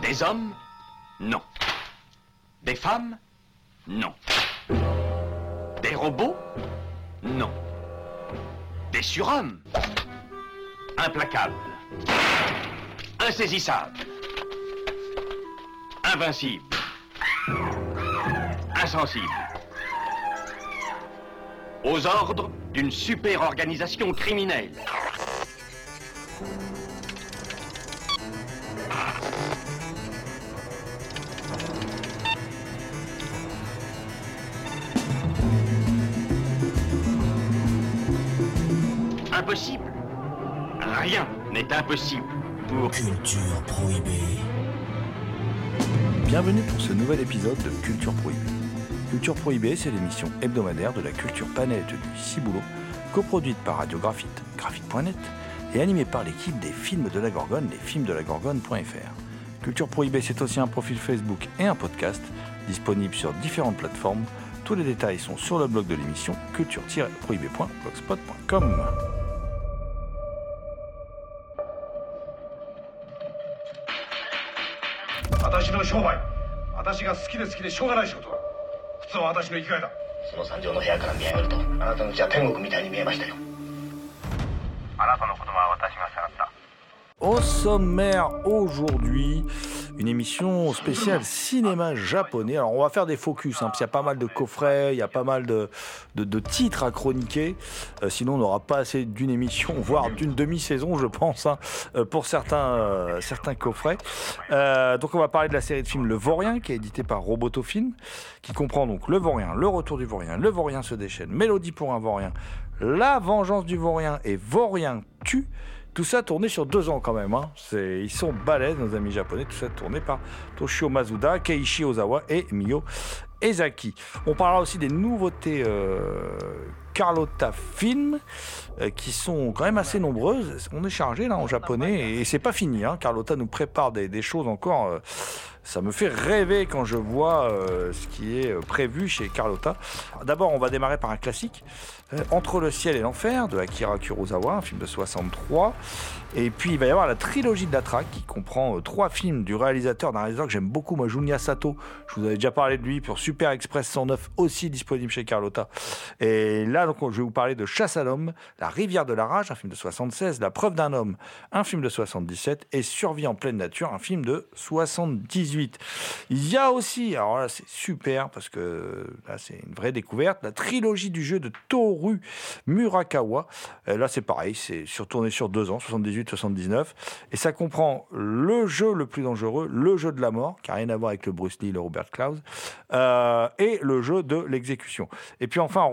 Des hommes? Non. Des femmes? Non. Des robots? Non. Des surhommes? Implacables. Insaisissables. Invincibles. Insensibles. Aux ordres d'une super organisation criminelle. Impossible. Rien n'est impossible pour Culture Prohibée. Bienvenue pour ce nouvel épisode de Culture Prohibée. Culture Prohibée, c'est l'émission hebdomadaire de la culture panette du Ciboulot, coproduite par Radio Graphite, graphite.net, et animée par l'équipe des films de la Gorgone, lesfilmsdelagorgone.fr. Culture Prohibée, c'est aussi un profil Facebook et un podcast, disponible sur différentes plateformes. Tous les détails sont sur le blog de l'émission, culture-prohibée.blogspot.com. 私の商売、私が好きで好きでしょうがない仕事だ。普通は私の生きがいだ。 その三条の部屋から見上げると、あなたの家は天国みたいに見えましたよ。 あなたの子供は私が背負った。 Au sommaire aujourd'hui, une émission spéciale cinéma japonais. Alors on va faire des focus, parce qu'il y a pas mal de coffrets, il y a pas mal de titres à chroniquer. Sinon on n'aura pas assez d'une émission, voire d'une demi-saison, je pense, pour certains coffrets. Donc on va parler de la série de films Le Vaurien, qui est édité par Roboto Film, qui comprend donc Le Vaurien, Le Retour du Vaurien, Le Vaurien se déchaîne, Mélodie pour un Vaurien, La Vengeance du Vaurien et Vaurien tue. Tout ça tourné sur 2 ans quand même. Ils sont balèzes, nos amis japonais. Tout ça tourné par Toshio Masuda, Keiichi Ozawa et Mio Ezaki. On parlera aussi des nouveautés Carlotta Film, qui sont quand même assez nombreuses. On est chargé là en japonais et c'est pas fini. Carlotta nous prépare des choses encore. Ça me fait rêver quand je vois ce qui est prévu chez Carlotta. D'abord, on va démarrer par un classique. Entre le ciel et l'enfer de Akira Kurosawa, un film de 63. Et puis il va y avoir la trilogie de la Traque qui comprend 3 films d'un réalisateur que j'aime beaucoup, moi, Junya Sato. Je vous avais déjà parlé de lui pour Super Express 109, aussi disponible chez Carlotta. Et là, donc, je vais vous parler de Chasse à l'homme, La rivière de la rage, un film de 76, La preuve d'un homme, un film de 77, et Survie en pleine nature, un film de 78. Il y a aussi, alors là c'est super parce que là c'est une vraie découverte, la trilogie du jeu de Toru Murakawa. Là c'est pareil, c'est tourné sur 2 ans, 78-79, et ça comprend le jeu le plus dangereux, le jeu de la mort, qui n'a rien à voir avec le Bruce Lee, le Robert Klaus, et le jeu de l'exécution. Et puis enfin on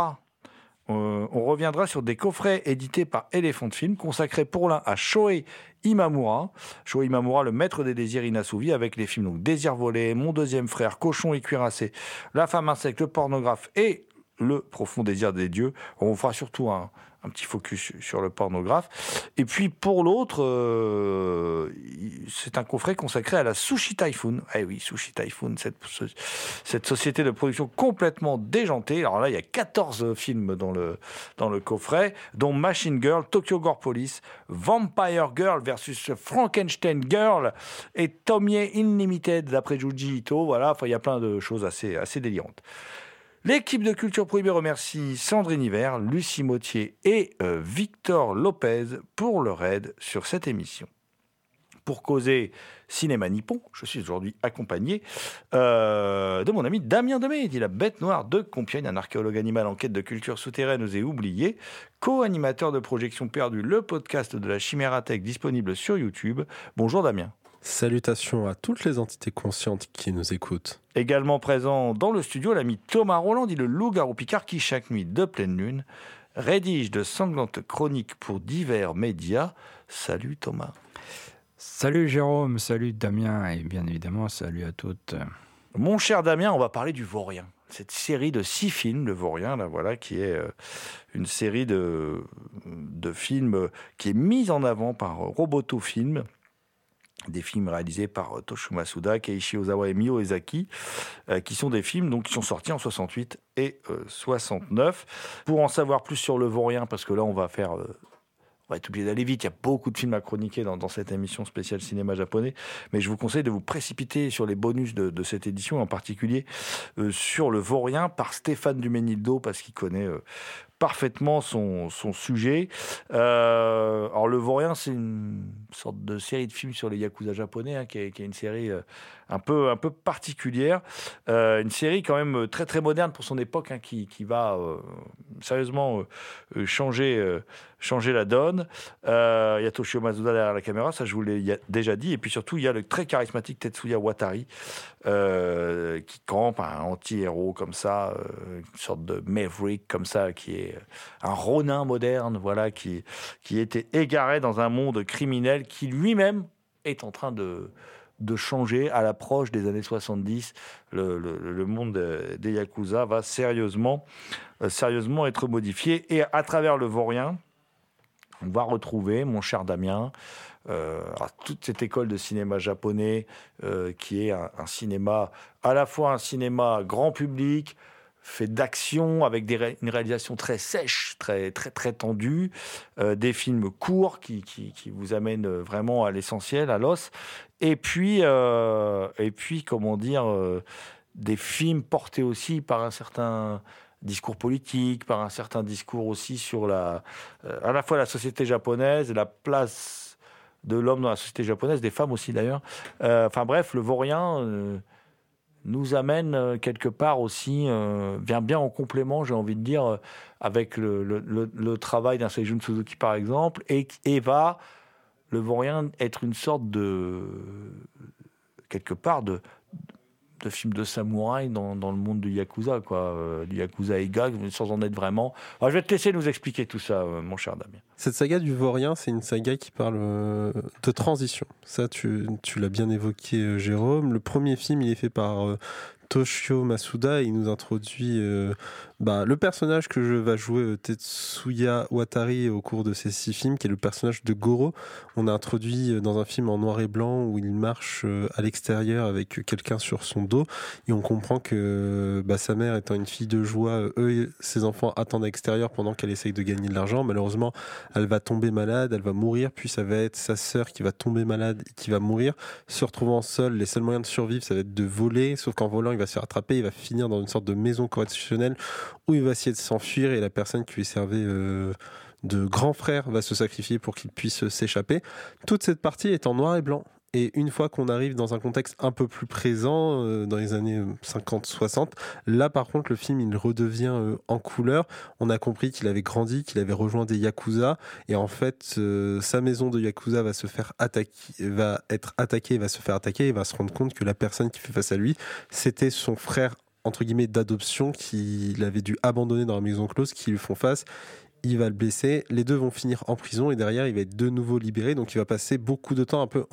reviendra sur des coffrets édités par Elephant Film, consacrés pour l'un à Shohei Imamura. Shohei Imamura, le maître des désirs inassouvis, avec les films donc Désir volé, Mon deuxième frère, Cochon et cuirassé, La femme insecte, Le pornographe et Le profond désir des dieux. On fera surtout un petit focus sur le pornographe. Et puis pour l'autre, c'est un coffret consacré à la Sushi Typhoon. Eh oui, Sushi Typhoon, cette société de production complètement déjantée. Alors là, il y a 14 films dans le coffret, dont Machine Girl, Tokyo Gore Police, Vampire Girl versus Frankenstein Girl et Tomie Unlimited d'après Junji Ito. Voilà, enfin, il y a plein de choses assez délirantes. L'équipe de Culture Prohibée remercie Sandrine Hiver, Lucie Mottier et Victor Lopez pour leur aide sur cette émission. Pour causer cinéma nippon, je suis aujourd'hui accompagné de mon ami Damien Demey, dit la bête noire de Compiègne, un archéologue animal en quête de cultures souterraines et oubliées, co-animateur de Projection Perdue, le podcast de la Chimérathèque disponible sur YouTube. Bonjour Damien. Salutations à toutes les entités conscientes qui nous écoutent. Également présent dans le studio, l'ami Thomas Roland, dit le loup-garou Picard, qui chaque nuit de pleine lune rédige de sanglantes chroniques pour divers médias. Salut Thomas. Salut Jérôme, salut Damien et bien évidemment salut à toutes. Mon cher Damien, on va parler du Vaurien. Cette série de 6 films, le Vaurien, là, voilà, qui est une série de films qui est mise en avant par Roboto Film. Des films réalisés par Toshio Masuda, Keiichi Ozawa et Mio Ezaki, qui sont des films donc, qui sont sortis en 68 et 69. Pour en savoir plus sur le Vaurien, parce que là on va On va être obligé d'aller vite. Il y a beaucoup de films à chroniquer dans cette émission spéciale cinéma japonais. Mais je vous conseille de vous précipiter sur les bonus de cette édition, en particulier sur Le Vaurien par Stéphane Duménildo, parce qu'il connaît parfaitement son sujet. Alors, Le Vaurien, c'est une sorte de série de films sur les yakuza japonais, qui est une série un peu particulière. Une série quand même très, très moderne pour son époque, qui va sérieusement changer la donne. Il y a Toshio Masuda derrière la caméra, ça je vous l'ai déjà dit. Et puis surtout, il y a le très charismatique Tetsuya Watari qui campe un anti-héros comme ça, une sorte de maverick comme ça, qui est un ronin moderne, voilà, qui était égaré dans un monde criminel qui lui-même est en train de changer à l'approche des années 70. Le monde des Yakuza va sérieusement être modifié. Et à travers Le Vaurien, on va retrouver, mon cher Damien, toute cette école de cinéma japonais qui est un cinéma, à la fois un cinéma grand public, fait d'action, avec une réalisation très sèche, très, très, très tendue, des films courts qui vous amènent vraiment à l'essentiel, à l'os, et puis comment dire, des films portés aussi par un certain discours politique, par un certain discours aussi sur à la fois la société japonaise et la place de l'homme dans la société japonaise, des femmes aussi d'ailleurs. Enfin bref, Le Vaurien nous amène quelque part aussi, vient bien en complément, j'ai envie de dire, avec le travail d'un Seijun Suzuki par exemple, et va, Le Vaurien, être une sorte quelque part de film de samouraï dans le monde du Yakuza, du Yakuza Eiga, sans en être vraiment. Alors, je vais te laisser nous expliquer tout ça, mon cher Damien. Cette saga du Vaurien, c'est une saga qui parle de transition. Ça, tu l'as bien évoqué, Jérôme. Le premier film, il est fait par Toshio Masuda, et il nous introduit le personnage que va jouer Tetsuya Watari au cours de ces 6 films, qui est le personnage de Goro. On a introduit dans un film en noir et blanc où il marche à l'extérieur avec quelqu'un sur son dos, et on comprend que sa mère étant une fille de joie, ses enfants attendent à l'extérieur pendant qu'elle essaye de gagner de l'argent. Malheureusement, elle va tomber malade, elle va mourir, puis ça va être sa sœur qui va tomber malade et qui va mourir. Se retrouvant seul, les seuls moyens de survivre, ça va être de voler, sauf qu'en volant, il va se faire attraper, il va finir dans une sorte de maison correctionnelle où il va essayer de s'enfuir, et la personne qui lui servait de grand frère va se sacrifier pour qu'il puisse s'échapper. Toute cette partie est en noir et blanc. Et une fois qu'on arrive dans un contexte un peu plus présent, dans les années 50-60, là par contre le film il redevient en couleur. On a compris qu'il avait grandi, qu'il avait rejoint des Yakuza, et en fait sa maison de Yakuza va se faire attaquer, va être attaquée, va se faire attaquer, et va se rendre compte que la personne qui fait face à lui, c'était son frère entre guillemets d'adoption qu'il avait dû abandonner dans la maison close, qui lui font face. Il va le blesser, les deux vont finir en prison, et derrière il va être de nouveau libéré, donc il va passer beaucoup de temps un peu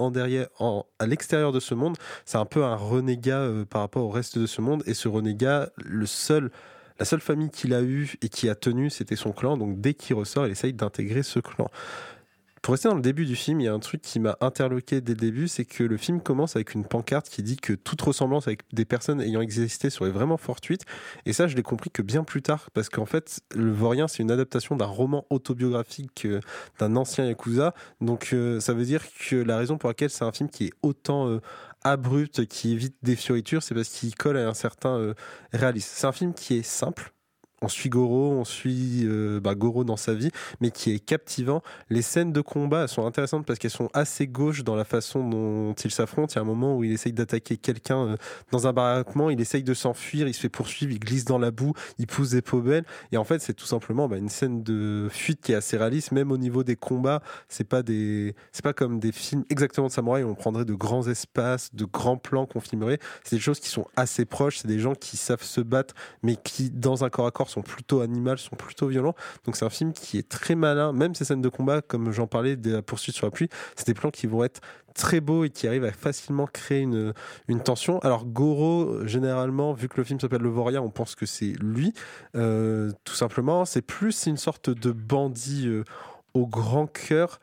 à l'extérieur de ce monde. C'est un peu un renégat par rapport au reste de ce monde, et ce renégat, la seule famille qu'il a eue et qui a tenu, c'était son clan, donc dès qu'il ressort il essaye d'intégrer ce clan. Pour rester dans le début du film, il y a un truc qui m'a interloqué dès le début, c'est que le film commence avec une pancarte qui dit que toute ressemblance avec des personnes ayant existé serait vraiment fortuite. Et ça, je l'ai compris que bien plus tard, parce qu'en fait, Le Vaurien, c'est une adaptation d'un roman autobiographique d'un ancien Yakuza. Donc ça veut dire que la raison pour laquelle c'est un film qui est autant abrupt, qui évite des fioritures, c'est parce qu'il colle à un certain réalisme. C'est un film qui est simple. On suit Goro, on suit Goro dans sa vie, mais qui est captivant. Les scènes de combat, elles sont intéressantes parce qu'elles sont assez gauches dans la façon dont ils s'affrontent. Il y a un moment où il essaye d'attaquer quelqu'un dans un baraquement, il essaye de s'enfuir, il se fait poursuivre, il glisse dans la boue, il pousse des poubelles. Et en fait, c'est tout simplement une scène de fuite qui est assez réaliste. Même au niveau des combats, c'est pas comme des films exactement de samouraï où on prendrait de grands espaces, de grands plans qu'on filmerait. C'est des choses qui sont assez proches. C'est des gens qui savent se battre, mais qui, dans un corps à corps, sont plutôt animales, sont plutôt violents. Donc c'est un film qui est très malin. Même ces scènes de combat, comme j'en parlais, de la poursuite sur la pluie, c'est des plans qui vont être très beaux et qui arrivent à facilement créer une tension. Alors Goro, généralement, vu que le film s'appelle Le Vaurien, on pense que c'est lui. Tout simplement, c'est plus une sorte de bandit au grand cœur.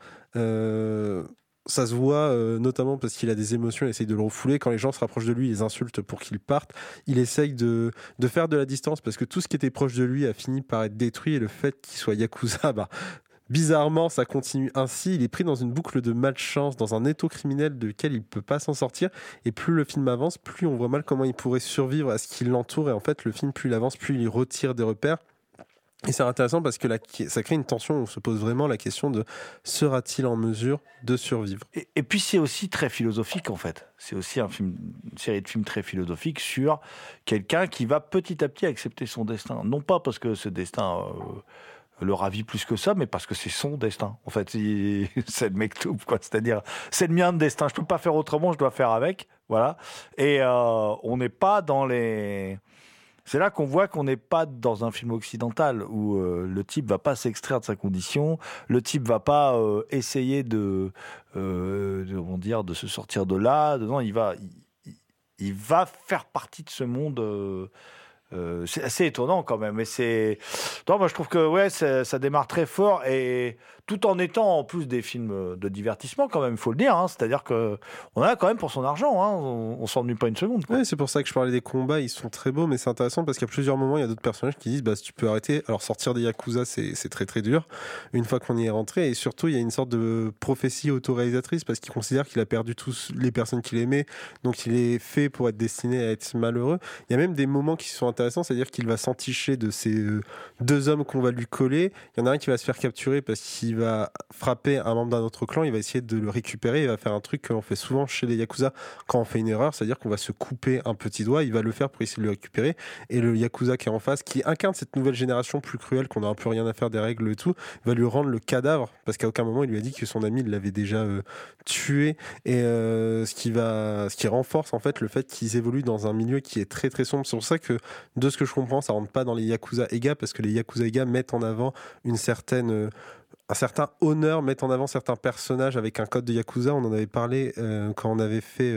Ça se voit notamment parce qu'il a des émotions, il essaye de le refouler. Quand les gens se rapprochent de lui, il les insulte pour qu'il parte. Il essaye de faire de la distance parce que tout ce qui était proche de lui a fini par être détruit, et le fait qu'il soit Yakuza, bizarrement, ça continue ainsi. Il est pris dans une boucle de malchance, dans un étau criminel de lequel il ne peut pas s'en sortir. Et plus le film avance, plus on voit mal comment il pourrait survivre à ce qui l'entoure. Et en fait, le film, plus il avance, plus il retire des repères. Et c'est intéressant parce que ça crée une tension où on se pose vraiment la question de sera-t-il en mesure de survivre ? Et puis c'est aussi très philosophique en fait. C'est aussi une série de films très philosophiques sur quelqu'un qui va petit à petit accepter son destin. Non pas parce que ce destin le ravit plus que ça, mais parce que c'est son destin. En fait, c'est le mektoub, quoi. C'est-à-dire, c'est le mien de destin. Je peux pas faire autrement, je dois faire avec. Voilà. Et on n'est pas dans les... C'est là qu'on voit qu'on n'est pas dans un film occidental où le type va pas s'extraire de sa condition, le type va pas essayer de se sortir de là. Non, il va faire partie de ce monde. C'est assez étonnant quand même. Non, moi je trouve que ça démarre très fort et tout en étant en plus des films de divertissement quand même, il faut le dire. Hein. C'est-à-dire que on a quand même pour son argent. Hein. On s'ennuie pas une seconde. Oui, c'est pour ça que je parlais des combats. Ils sont très beaux, mais c'est intéressant parce qu'à plusieurs moments, il y a d'autres personnages qui disent si tu peux arrêter. Alors sortir des Yakuza, c'est très très dur. Une fois qu'on y est rentré, et surtout il y a une sorte de prophétie autoréalisatrice parce qu'il considère qu'il a perdu tous les personnes qu'il aimait, donc il est fait pour être destiné à être malheureux. Il y a même des moments qui sont intéressants, c'est-à-dire qu'il va s'enticher de ces deux hommes qu'on va lui coller. Il y en a un qui va se faire capturer parce qu'il va frapper un membre d'un autre clan, il va essayer de le récupérer, il va faire un truc que l'on fait souvent chez les Yakuza quand on fait une erreur, c'est-à-dire qu'on va se couper un petit doigt, il va le faire pour essayer de le récupérer, et le Yakuza qui est en face, qui incarne cette nouvelle génération plus cruelle, qu'on n'a un peu rien à faire des règles et tout, va lui rendre le cadavre, parce qu'à aucun moment il lui a dit que son ami l'avait déjà tué, et ce qui renforce en fait le fait qu'ils évoluent dans un milieu qui est très très sombre. C'est pour ça que, de ce que je comprends, ça rentre pas dans les Yakuza Eiga, parce que les Yakuza Eiga mettent en avant un certain honneur, mettent en avant certains personnages avec un code de Yakuza. On en avait parlé quand on avait fait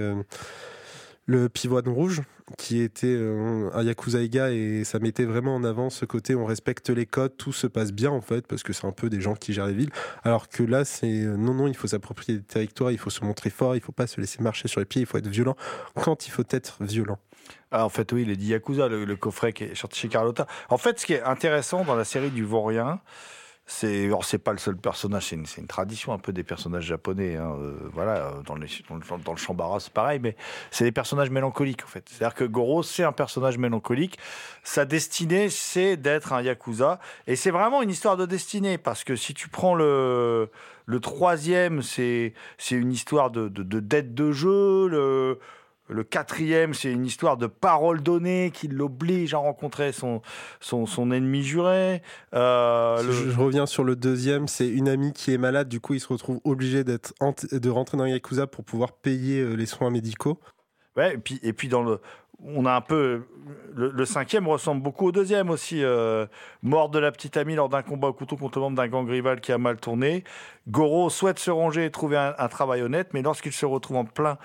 le Pivoine Rouge, qui était un Yakuza Eiga, et ça mettait vraiment en avant ce côté on respecte les codes, tout se passe bien en fait, parce que c'est un peu des gens qui gèrent les villes, alors que là c'est non, il faut s'approprier des territoires, il faut se montrer fort, il faut pas se laisser marcher sur les pieds, il faut être violent quand il faut être violent. En fait, oui, il est dit Yakuza, le coffret qui est sorti chez Carlotta. En fait, ce qui est intéressant dans la série du Vaurien, c'est pas le seul personnage, c'est une tradition un peu des personnages japonais. Hein, dans le Shambara, c'est pareil, mais c'est des personnages mélancoliques en fait. C'est-à-dire que Goro, c'est un personnage mélancolique. Sa destinée, c'est d'être un Yakuza, et c'est vraiment une histoire de destinée, parce que si tu prends le troisième, c'est une histoire de dette de jeu. Le quatrième, c'est une histoire de parole donnée qui l'oblige à rencontrer son ennemi juré. Je reviens sur le deuxième, c'est une amie qui est malade, du coup il se retrouve obligé de rentrer dans Yakuza pour pouvoir payer les soins médicaux. Ouais, et puis on a un peu... Le cinquième ressemble beaucoup au deuxième aussi. Mort de la petite amie lors d'un combat au couteau contre le membre d'un gang rival qui a mal tourné. Goro souhaite se ranger et trouver un travail honnête, mais lorsqu'il se retrouve en plein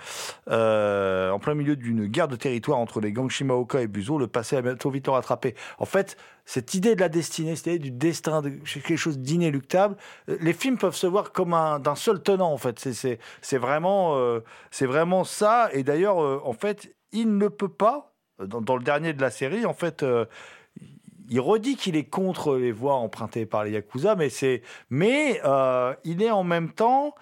milieu d'une guerre de territoire entre les gangs Shimaoka et Buzo, le passé a bientôt vite le rattrapé. En fait, cette idée de la destinée, cette idée du destin, quelque chose d'inéluctable, les films peuvent se voir comme d'un seul tenant, en fait. C'est vraiment ça. Et d'ailleurs, en fait, il ne peut pas, dans le dernier de la série, en fait, il redit qu'il est contre les voies empruntées par les Yakuza, mais il est en même temps,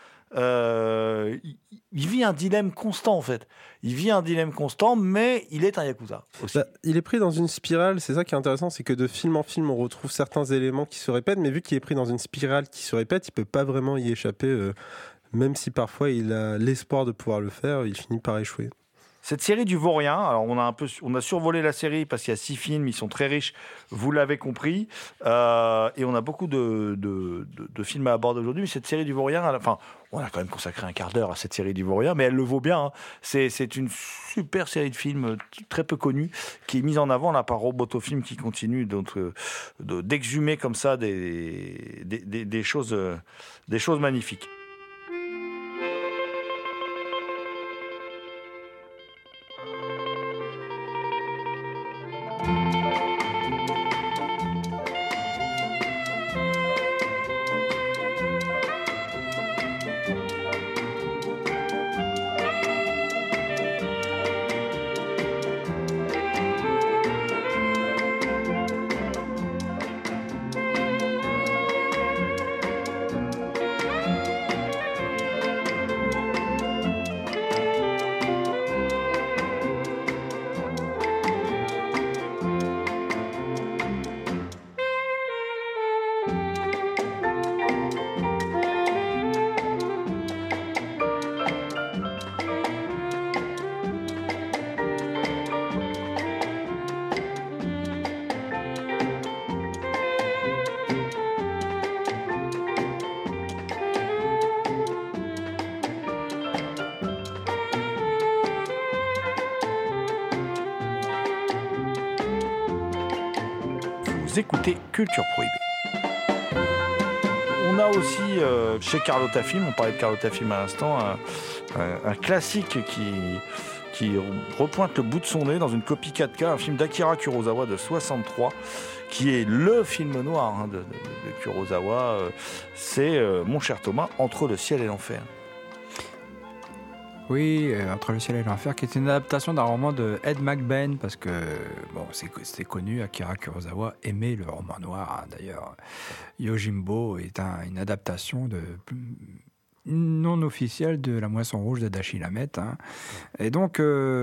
il vit un dilemme constant, en fait. Il vit un dilemme constant, mais il est un Yakuza aussi. Il est pris dans une spirale, c'est ça qui est intéressant, c'est que de film en film, on retrouve certains éléments qui se répètent, mais vu qu'il est pris dans une spirale qui se répète, il peut pas vraiment y échapper, même si parfois il a l'espoir de pouvoir le faire, il finit par échouer. Cette série du Vaurien, alors on a survolé la série parce qu'il y a 6 films, ils sont très riches, vous l'avez compris, et on a beaucoup de films à aborder aujourd'hui, mais cette série du Vaurien, on a quand même consacré un quart d'heure à cette série du Vaurien, mais elle le vaut bien. Hein. C'est une super série de films très peu connue qui est mise en avant là par Robotofilm, qui continue d'exhumer comme ça des choses magnifiques. Vous écoutez Culture Prohibée. On a aussi chez Carlotta Film, on parlait de Carlotta Film à l'instant, un classique qui repointe le bout de son nez dans une copie 4K, un film d'Akira Kurosawa de 63, qui est le film noir de Kurosawa. C'est, mon cher Thomas, Entre le ciel et l'enfer. Oui, Entre le ciel et l'enfer, qui est une adaptation d'un roman de Ed McBain, parce que, bon, c'est connu, Akira Kurosawa aimait le roman noir. D'ailleurs, Yojimbo est une adaptation non officielle de La Moisson Rouge de Dashi Lamet. Et donc,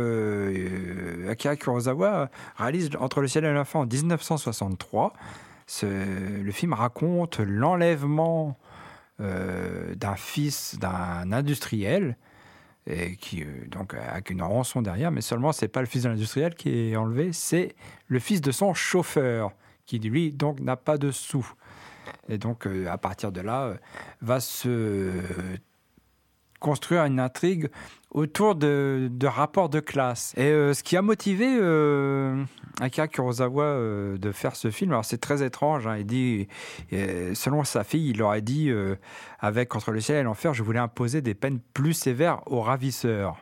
Akira Kurosawa réalise Entre le ciel et l'enfer en 1963. Le film raconte l'enlèvement d'un fils d'un industriel, et qui donc avec une rançon derrière, mais seulement c'est pas le fils de l'industriel qui est enlevé, c'est le fils de son chauffeur qui lui donc n'a pas de sous. Et donc à partir de là va se construire une intrigue autour de rapports de classe. Et ce qui a motivé Akira Kurosawa de faire ce film, alors c'est très étrange, il dit, selon sa fille, il aurait dit avec Entre le ciel et l'enfer, je voulais imposer des peines plus sévères aux ravisseurs.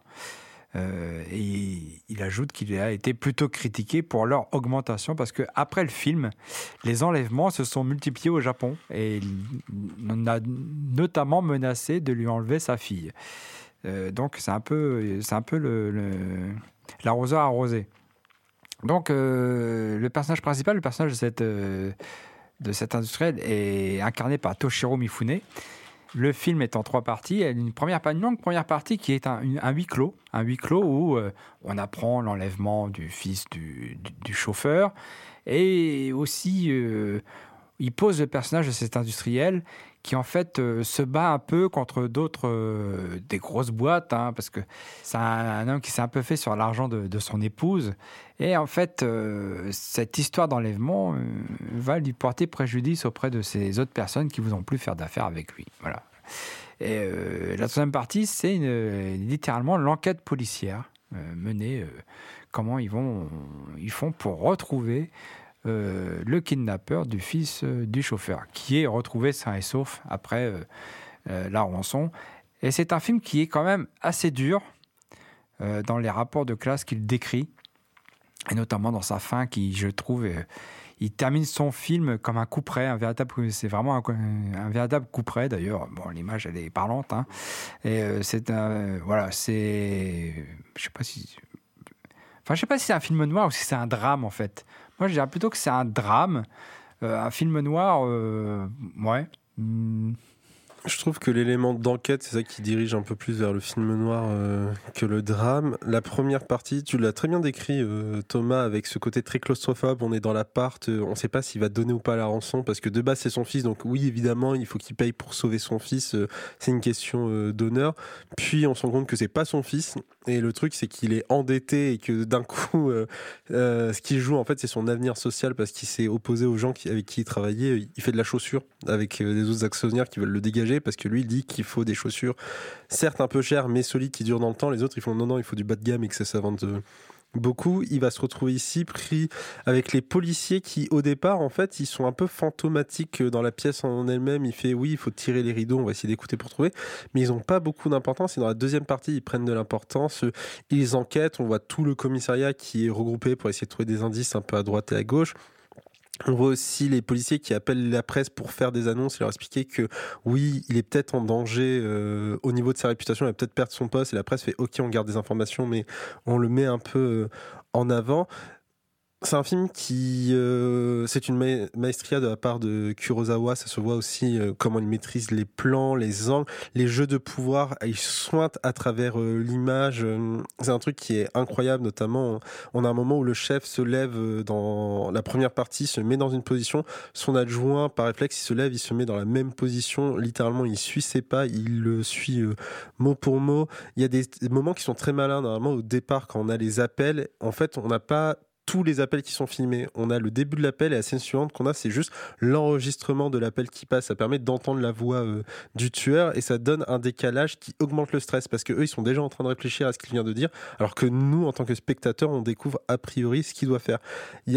Et il ajoute qu'il a été plutôt critiqué pour leur augmentation parce qu'après le film, les enlèvements se sont multipliés au Japon et on a notamment menacé de lui enlever sa fille. Donc c'est un peu l'arroseur arrosé. Donc le personnage principal, le personnage de cet industriel est incarné par Toshiro Mifune. Le film est en 3 parties. Il y a une longue première partie qui est un huis clos où on apprend l'enlèvement du fils du chauffeur. Et aussi, il pose le personnage de cet industriel qui, en fait, se bat un peu contre d'autres, des grosses boîtes, parce que c'est un homme qui s'est un peu fait sur l'argent de son épouse. Et en fait, cette histoire d'enlèvement va lui porter préjudice auprès de ces autres personnes qui ne voudront plus faire d'affaires avec lui. Voilà. Et la deuxième partie, c'est littéralement l'enquête policière menée. Comment ils font pour retrouver le kidnappeur du fils du chauffeur, qui est retrouvé sain et sauf après la rançon. Et c'est un film qui est quand même assez dur dans les rapports de classe qu'il décrit, et notamment dans sa fin qui, je trouve, il termine son film comme un couperet, c'est vraiment un véritable couperet d'ailleurs. Bon, l'image elle est parlante, et c'est je sais pas si c'est un film noir ou si c'est un drame en fait. Moi, je dirais plutôt que c'est un drame, un film noir, ouais. Je trouve que l'élément d'enquête, c'est ça qui dirige un peu plus vers le film noir que le drame. La première partie, tu l'as très bien décrit, Thomas, avec ce côté très claustrophobe. On est dans l'appart, on ne sait pas s'il va donner ou pas la rançon, parce que de base, c'est son fils. Donc oui, évidemment, il faut qu'il paye pour sauver son fils. C'est une question d'honneur. Puis, on se rend compte que c'est pas son fils. Et le truc, c'est qu'il est endetté et que d'un coup, ce qu'il joue, en fait, c'est son avenir social parce qu'il s'est opposé aux gens avec qui il travaillait. Il fait de la chaussure avec des autres actionnaires qui veulent le dégager parce que lui, il dit qu'il faut des chaussures, certes un peu chères, mais solides, qui durent dans le temps. Les autres, ils font non, il faut du bas de gamme et que ça vende beaucoup. Il va se retrouver ici pris avec les policiers qui, au départ, en fait, ils sont un peu fantomatiques dans la pièce en elle-même. Il fait oui, il faut tirer les rideaux, on va essayer d'écouter pour trouver, mais ils n'ont pas beaucoup d'importance. Et dans la deuxième partie, ils prennent de l'importance. Ils enquêtent, on voit tout le commissariat qui est regroupé pour essayer de trouver des indices un peu à droite et à gauche. On voit aussi les policiers qui appellent la presse pour faire des annonces et leur expliquer que oui, il est peut-être en danger au niveau de sa réputation, il va peut-être perdre son poste, et la presse fait ok, on garde des informations, mais on le met un peu en avant. C'est un film qui... c'est une maestria de la part de Kurosawa. Ça se voit aussi comment il maîtrise les plans, les angles, les jeux de pouvoir. Il sointe à travers l'image. C'est un truc qui est incroyable, notamment. On a un moment où le chef se lève dans la première partie, se met dans une position. Son adjoint, par réflexe, il se lève, il se met dans la même position. Littéralement, il suit ses pas, il le suit mot pour mot. Il y a des moments qui sont très malins. Normalement, au départ, quand on a les appels, en fait, on n'a pas tous les appels qui sont filmés. On a le début de l'appel et la scène suivante qu'on a, c'est juste l'enregistrement de l'appel qui passe. Ça permet d'entendre la voix du tueur et ça donne un décalage qui augmente le stress parce que eux, ils sont déjà en train de réfléchir à ce qu'il vient de dire, alors que nous, en tant que spectateurs, on découvre a priori ce qu'il doit faire. Il y a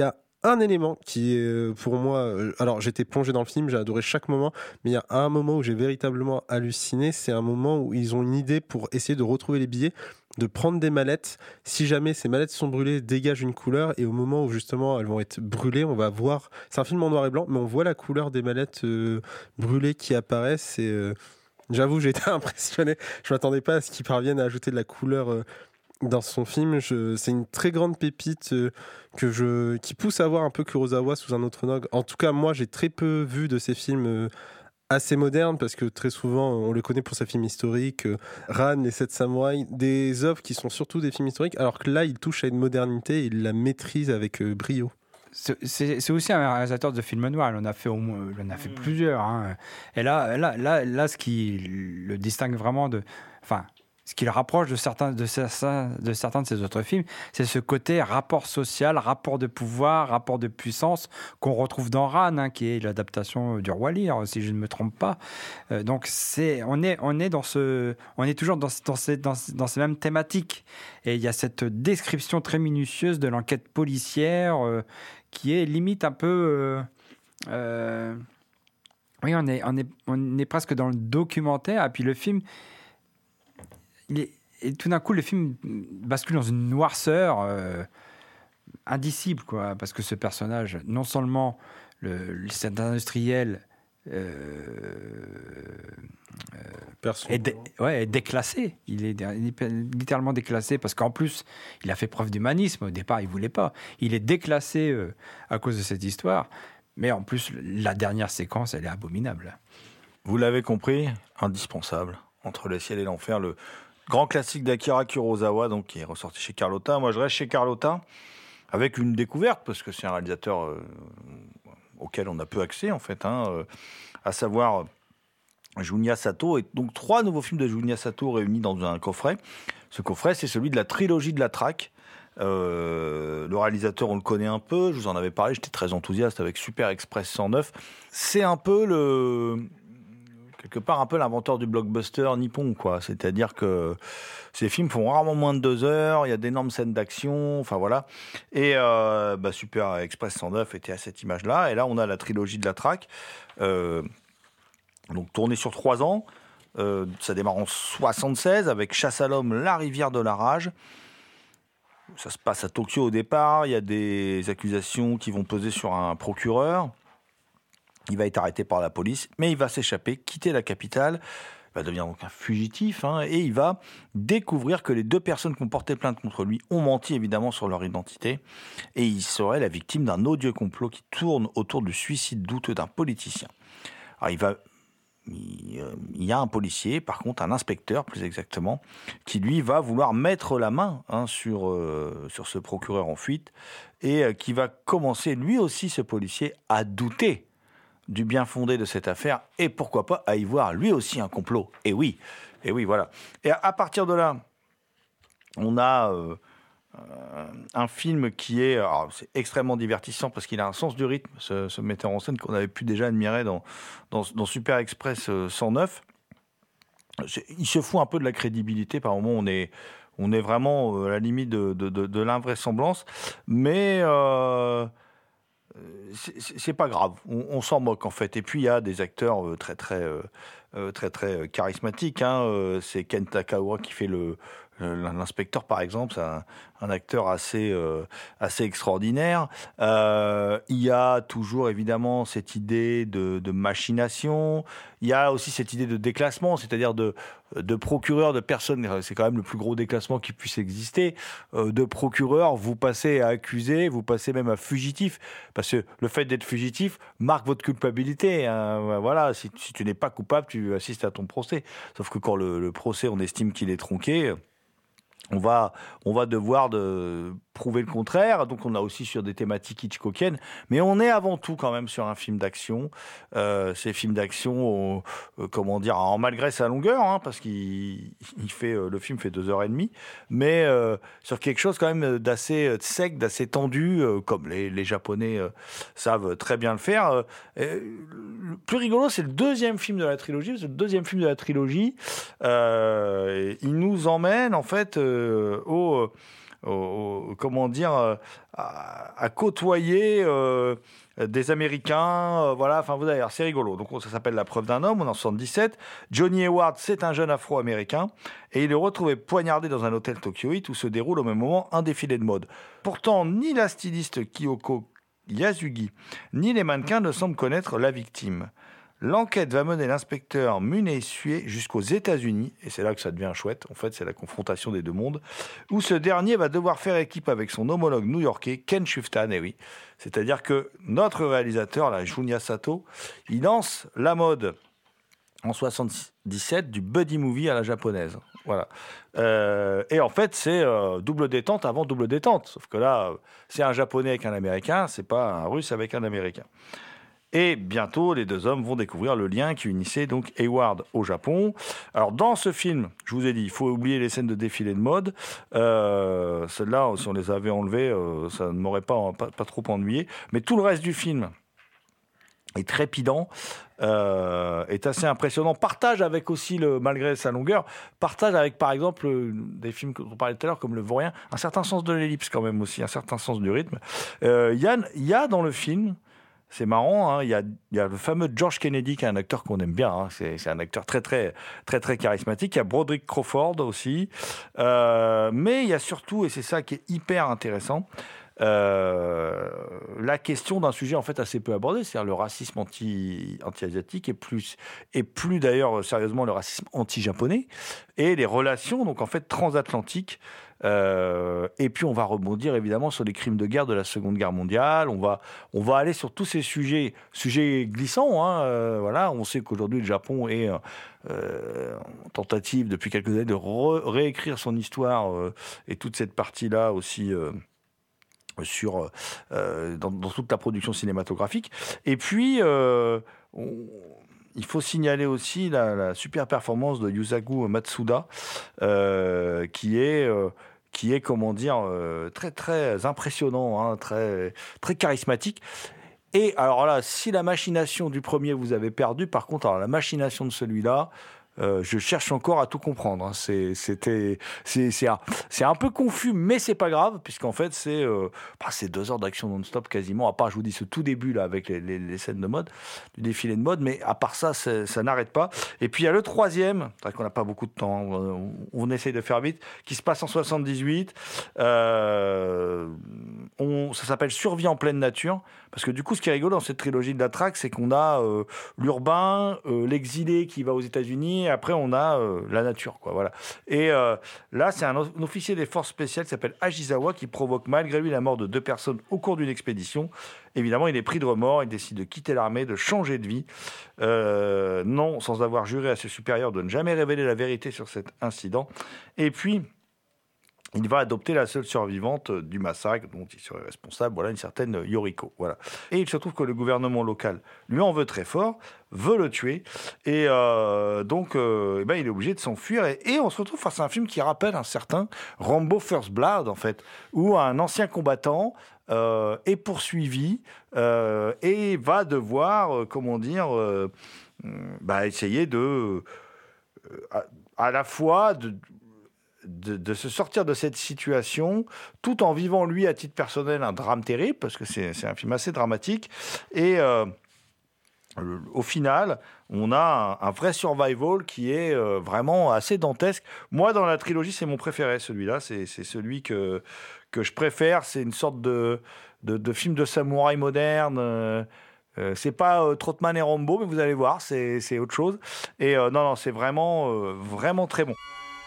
un élément qui est pour moi... alors j'étais plongé dans le film, j'ai adoré chaque moment, mais il y a un moment où j'ai véritablement halluciné, c'est un moment où ils ont une idée pour essayer de retrouver les billets, de prendre des mallettes. Si jamais ces mallettes sont brûlées, dégagent une couleur, et au moment où justement elles vont être brûlées, on va voir... C'est un film en noir et blanc, mais on voit la couleur des mallettes brûlées qui apparaissent, et j'avoue, j'ai été impressionné. Je m'attendais pas à ce qu'ils parviennent à ajouter de la couleur dans son film. C'est une très grande pépite qui pousse à voir un peu Kurosawa sous un autre angle. En tout cas, moi, j'ai très peu vu de ces films assez modernes, parce que très souvent, on le connaît pour ses films historiques, Ran, Les 7 Samouraïs, des œuvres qui sont surtout des films historiques, alors que là, il touche à une modernité et il la maîtrise avec brio. C'est aussi un réalisateur de films noirs. Il en a fait plusieurs. Hein. Et là, ce qui le distingue vraiment ce qui le rapproche de certains de ses autres films, c'est ce côté rapport social, rapport de pouvoir, rapport de puissance qu'on retrouve dans Ran, hein, qui est l'adaptation du Roi Lear, si je ne me trompe pas. Donc on est toujours dans ces mêmes thématiques. Et il y a cette description très minutieuse de l'enquête policière qui est limite un peu... oui, on est presque dans le documentaire, et puis le film... Et tout d'un coup, le film bascule dans une noirceur indicible, quoi, parce que ce personnage, non seulement cet industriel est déclassé, il est littéralement déclassé, parce qu'en plus, il a fait preuve d'humanisme. Au départ, il ne voulait pas. Il est déclassé à cause de cette histoire, mais en plus, la dernière séquence, elle est abominable. Vous l'avez compris, indispensable. Entre le ciel et l'enfer, le grand classique d'Akira Kurosawa, donc, qui est ressorti chez Carlotta. Moi, je reste chez Carlotta avec une découverte, parce que c'est un réalisateur auquel on a peu accès, en fait, à savoir Junya Sato. Et donc, 3 nouveaux films de Junya Sato réunis dans un coffret. Ce coffret, c'est celui de la trilogie de la traque. Le réalisateur, on le connaît un peu. Je vous en avais parlé, j'étais très enthousiaste avec Super Express 109. C'est un peu quelque part un peu l'inventeur du blockbuster nippon, quoi. C'est-à-dire que ces films font rarement moins de 2 heures, il y a d'énormes scènes d'action, enfin voilà. Et Super Express 109 était à cette image-là. Et là, on a la trilogie de la traque, donc tournée sur 3 ans. Ça démarre en 76 avec Chasse à l'homme, La rivière de la rage. Ça se passe à Tokyo au départ. Il y a des accusations qui vont peser sur un procureur. Il va être arrêté par la police, mais il va s'échapper, quitter la capitale. Il va devenir donc un fugitif, et il va découvrir que les 2 personnes qui ont porté plainte contre lui ont menti évidemment sur leur identité, et il serait la victime d'un odieux complot qui tourne autour du suicide douteux d'un politicien. Alors il y a un policier, par contre un inspecteur plus exactement, qui lui va vouloir mettre la main sur ce procureur en fuite, et qui va commencer lui aussi, ce policier, à douter du bien fondé de cette affaire, et pourquoi pas à y voir lui aussi un complot. Et oui, voilà. Et à partir de là, on a un film qui est c'est extrêmement divertissant, parce qu'il a un sens du rythme, ce metteur en scène qu'on avait pu déjà admirer dans Super Express 109. Il se fout un peu de la crédibilité. Par moments, on est vraiment à la limite de l'invraisemblance, mais c'est pas grave, on s'en moque en fait. Et puis il y a des acteurs très charismatiques, c'est Ken Takahura qui fait l'inspecteur, par exemple. C'est un acteur assez extraordinaire. Il y a toujours évidemment cette idée de machination. Il y a aussi cette idée de déclassement, c'est-à-dire de procureur, de personnes, c'est quand même le plus gros déclassement qui puisse exister, de procureur, vous passez à accusé, vous passez même à fugitif, parce que le fait d'être fugitif marque votre culpabilité. Voilà, si tu n'es pas coupable, tu assistes à ton procès. Sauf que quand le procès, on estime qu'il est tronqué, on va devoir prouver le contraire. Donc on a aussi sur des thématiques hitchcockiennes, mais on est avant tout quand même sur un film d'action. Ces films d'action, malgré sa longueur, parce qu'il le film fait 2h30, mais sur quelque chose quand même d'assez sec, d'assez tendu, comme les Japonais savent très bien le faire. Le plus rigolo, c'est le 2e film de la trilogie. Parce que le 2e film de la trilogie, il nous emmène en fait à côtoyer des Américains. Voilà, enfin, vous allez voir, c'est rigolo. Donc, ça s'appelle La preuve d'un homme, on est en 77. Johnny Hayward, c'est un jeune Afro-Américain et il est retrouvé poignardé dans un hôtel tokyoïte où se déroule au même moment un défilé de mode. Pourtant, ni la styliste Kyoko Yasugi, ni les mannequins ne semblent connaître la victime. L'enquête va mener l'inspecteur Munesue jusqu'aux États-Unis, et c'est là que ça devient chouette, en fait, c'est la confrontation des deux mondes, où ce dernier va devoir faire équipe avec son homologue new-yorkais, Ken Shuftan, et oui. C'est-à-dire que notre réalisateur, là, Junya Sato, il lance la mode en 77 du buddy movie à la japonaise. Voilà. Et en fait, c'est double détente avant double détente. Sauf que là, c'est un Japonais avec un Américain, c'est pas un Russe avec un Américain. Et bientôt, les deux hommes vont découvrir le lien qui unissait donc Hayward au Japon. Alors, dans ce film, je vous ai dit, il faut oublier les scènes de défilé de mode. Celles-là, si on les avait enlevées, ça ne m'aurait pas trop ennuyé. Mais tout le reste du film est trépidant, est assez impressionnant. Partage avec aussi, malgré sa longueur, partage avec, par exemple, des films dont on parlait tout à l'heure, comme Le Vaurien, un certain sens de l'ellipse quand même aussi, un certain sens du rythme. Il y a dans le film... C'est marrant, hein, il y a le fameux George Kennedy, qui est un acteur qu'on aime bien. Hein, c'est un acteur très, très, très, très charismatique. Il y a Broderick Crawford aussi. Mais il y a surtout, et c'est ça qui est hyper intéressant, la question d'un sujet en fait assez peu abordé, c'est-à-dire le racisme anti-asiatique et plus d'ailleurs sérieusement le racisme anti-japonais et les relations donc en fait transatlantiques. Et puis on va rebondir évidemment sur les crimes de guerre de la Seconde Guerre mondiale. On va aller sur tous ces sujets glissants. Hein, voilà, on sait qu'aujourd'hui le Japon est en tentative depuis quelques années de réécrire son histoire et toute cette partie-là aussi. Dans toute la production cinématographique. Et puis, il faut signaler aussi la super performance de Yusaku Matsuda, qui est comment dire, très, très impressionnant, hein, très, très charismatique. Et alors là, si la machination du premier vous avez perdu, par contre, alors la machination de celui-là, je cherche encore à tout comprendre. Hein. C'est un peu confus, mais c'est pas grave, puisqu'en fait, c'est 2 heures d'action non-stop quasiment, à part, je vous dis, ce tout début là, avec les scènes de mode, du défilé de mode, mais à part ça, ça n'arrête pas. Et puis il y a le troisième, c'est vrai qu'on n'a pas beaucoup de temps, on essaye de faire vite, qui se passe en 78. Ça s'appelle Survie en pleine nature, parce que du coup, ce qui est rigolo dans cette trilogie de la traque, c'est qu'on a l'urbain, l'exilé qui va aux États-Unis. Et après, on a la nature, quoi, voilà. Et là, c'est un officier des forces spéciales qui s'appelle Ajizawa qui provoque malgré lui la mort de 2 personnes au cours d'une expédition. Évidemment, il est pris de remords, il décide de quitter l'armée, de changer de vie. Non, sans avoir juré à ses supérieurs de ne jamais révéler la vérité sur cet incident. Et puis, il va adopter la seule survivante du massacre dont il serait responsable, voilà, une certaine Yoriko. Voilà. Et il se trouve que le gouvernement local lui en veut très fort, veut le tuer, et donc il est obligé de s'enfuir. Et on se retrouve face à un film qui rappelle un certain Rambo First Blood, en fait, où un ancien combattant est poursuivi et va devoir, essayer de... à la fois de se sortir de cette situation, tout en vivant, lui, à titre personnel, un drame terrible, parce que c'est un film assez dramatique. Et au final, on a un vrai survival qui est vraiment assez dantesque. Moi, dans la trilogie, c'est mon préféré, celui-là. C'est celui que je préfère. C'est une sorte de film de samouraï moderne. C'est pas Trotman et Rambo, mais vous allez voir, c'est autre chose. Et non, c'est vraiment, vraiment très bon.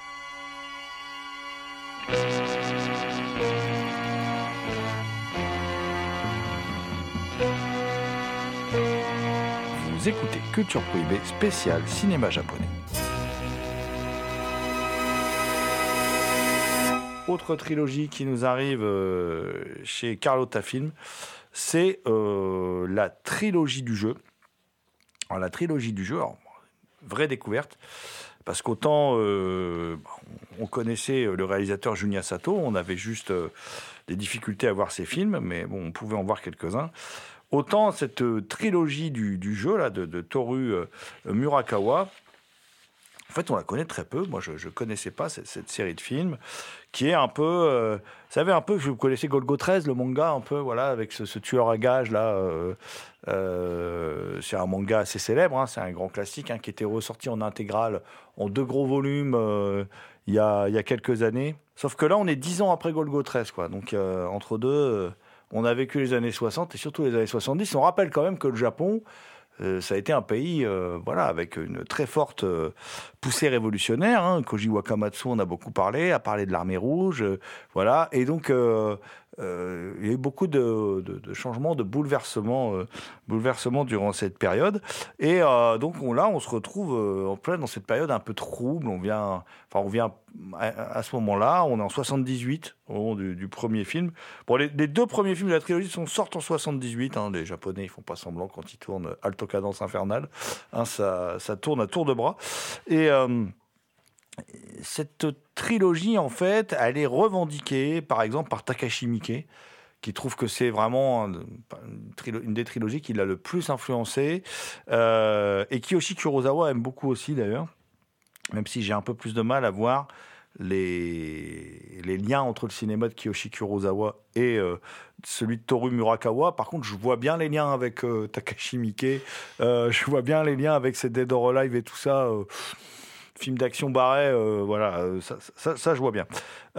Vous écoutez Culture Prohibée spécial cinéma japonais. Autre trilogie qui nous arrive chez Carlotta Film, c'est la trilogie du jeu. Alors, la trilogie du jeu, vraie découverte. Parce qu'autant on connaissait le réalisateur Junya Sato, on avait juste des difficultés à voir ses films, mais bon, on pouvait en voir quelques-uns. Autant cette trilogie du jeu là, de Toru Murakawa, En fait, on la connaît très peu. Moi, je ne connaissais pas cette série de films qui est un peu... vous savez, un peu, vous connaissez Golgo 13, le manga, un peu, voilà, avec ce tueur à gages, là. C'est un manga assez célèbre, hein, c'est un grand classique, hein, qui était ressorti en intégrale, en 2 gros volumes, il y a quelques années. Sauf que là, on est 10 ans après Golgo 13, quoi. Donc, entre deux, on a vécu les années 60 et surtout les années 70. On rappelle quand même que le Japon... ça a été un pays voilà, avec une très forte poussée révolutionnaire. Hein. Koji Wakamatsu, on a beaucoup parlé, a parlé de l'armée rouge. Voilà. Et donc, il y a eu beaucoup de changements, de bouleversements durant cette période. Et donc, là, on se retrouve en plein dans cette période un peu trouble. On vient à ce moment-là, on est en 78, au moment du premier film. Bon, les 2 premiers films de la trilogie sortent en 78. Hein. Les Japonais, ils font pas semblant quand ils tournent Alto Cadence Infernale. Hein, ça tourne à tour de bras. Et cette trilogie, en fait, elle est revendiquée, par exemple, par Takashi Miike, qui trouve que c'est vraiment une des trilogies qui l'a le plus influencé. Et Kiyoshi Kurosawa aime beaucoup aussi, d'ailleurs. Même si j'ai un peu plus de mal à voir les liens entre le cinéma de Kiyoshi Kurosawa et celui de Toru Murakawa. Par contre, je vois bien les liens avec Takashi Miike. Je vois bien les liens avec ces Dead or Alive et tout ça. Film d'action barré, voilà, ça je vois bien.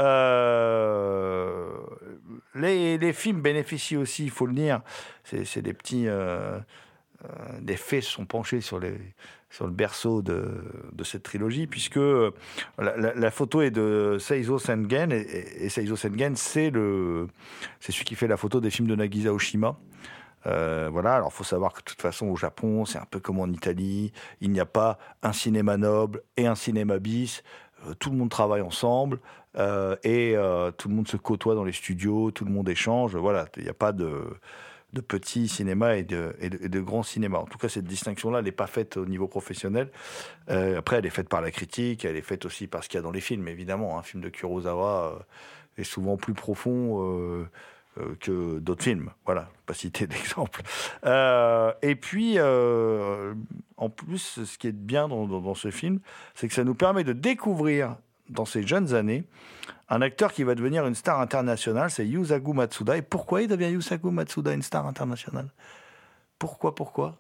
Les films bénéficient aussi, il faut le dire. C'est des petits... des faits se sont penchés sur le berceau de cette trilogie, puisque la photo est de Seizo Sengen, et Seizo Sengen, c'est celui qui fait la photo des films de Nagisa Oshima. Voilà, alors il faut savoir que de toute façon au Japon, c'est un peu comme en Italie, il n'y a pas un cinéma noble et un cinéma bis, tout le monde travaille ensemble, et tout le monde se côtoie dans les studios, tout le monde échange, voilà, il n'y a pas de petit cinéma et de grand cinéma. En tout cas, cette distinction-là, elle n'est pas faite au niveau professionnel. Après, elle est faite par la critique, elle est faite aussi par ce qu'il y a dans les films, évidemment. Un film de Kurosawa est souvent plus profond que d'autres films. Voilà, pas citer d'exemple. Et puis, en plus, ce qui est bien dans ce film, c'est que ça nous permet de découvrir, dans ses jeunes années, un acteur qui va devenir une star internationale, c'est Yusaku Matsuda. Et pourquoi il devient Yusaku Matsuda une star internationale ? Pourquoi ?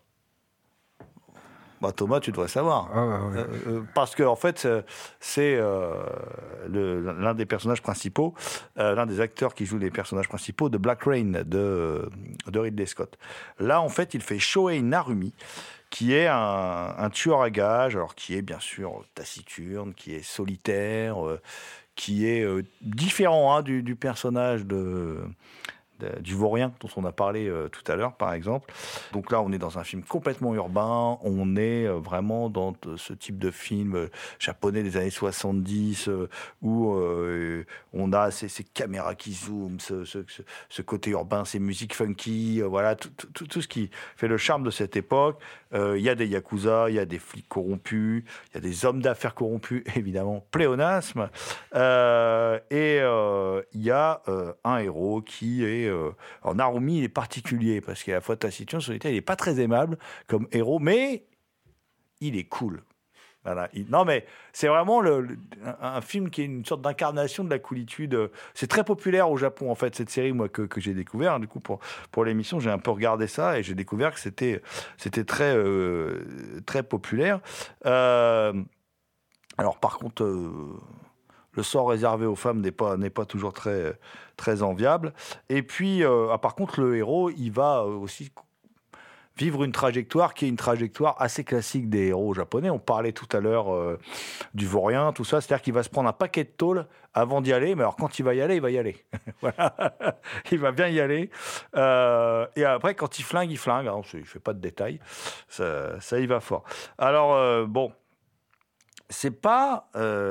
Bah, Thomas, tu devrais savoir. Parce que en fait, c'est l'un des personnages principaux, l'un des acteurs qui joue les personnages principaux de Black Rain de Ridley Scott. Là, en fait, il fait Shohei Narumi, qui est un tueur à gages, alors qui est bien sûr taciturne, qui est solitaire, qui est différent du personnage du Vaurien dont on a parlé tout à l'heure, par exemple. Donc là, on est dans un film complètement urbain, on est vraiment dans ce type de film japonais des années 70, où on a ces caméras qui zooment, ce côté urbain, ces musiques funky, voilà, tout ce qui fait le charme de cette époque. Il y a des yakuza, il y a des flics corrompus, il y a des hommes d'affaires corrompus, évidemment, pléonasme, et il y a un héros qui est... alors Narumi, il est particulier, parce qu'à la fois taciturne, solitaire, il n'est pas très aimable comme héros, mais il est cool. Voilà. Non, mais c'est vraiment un film qui est une sorte d'incarnation de la coolitude. C'est très populaire au Japon, en fait, cette série, moi, que j'ai découvert. Du coup, pour l'émission, j'ai un peu regardé ça et j'ai découvert que c'était très, très populaire. Alors, par contre, le sort réservé aux femmes n'est pas toujours très, très enviable. Et puis, par contre, le héros, il va aussi vivre une trajectoire qui est une trajectoire assez classique des héros japonais. On parlait tout à l'heure du Vaurien, tout ça. C'est-à-dire qu'il va se prendre un paquet de tôle avant d'y aller. Mais alors, quand il va y aller, il va y aller. Voilà. Il va bien y aller. Et après, quand il flingue, il flingue. Alors, il ne fait pas de détails. Ça y va fort. Alors, bon, c'est pas...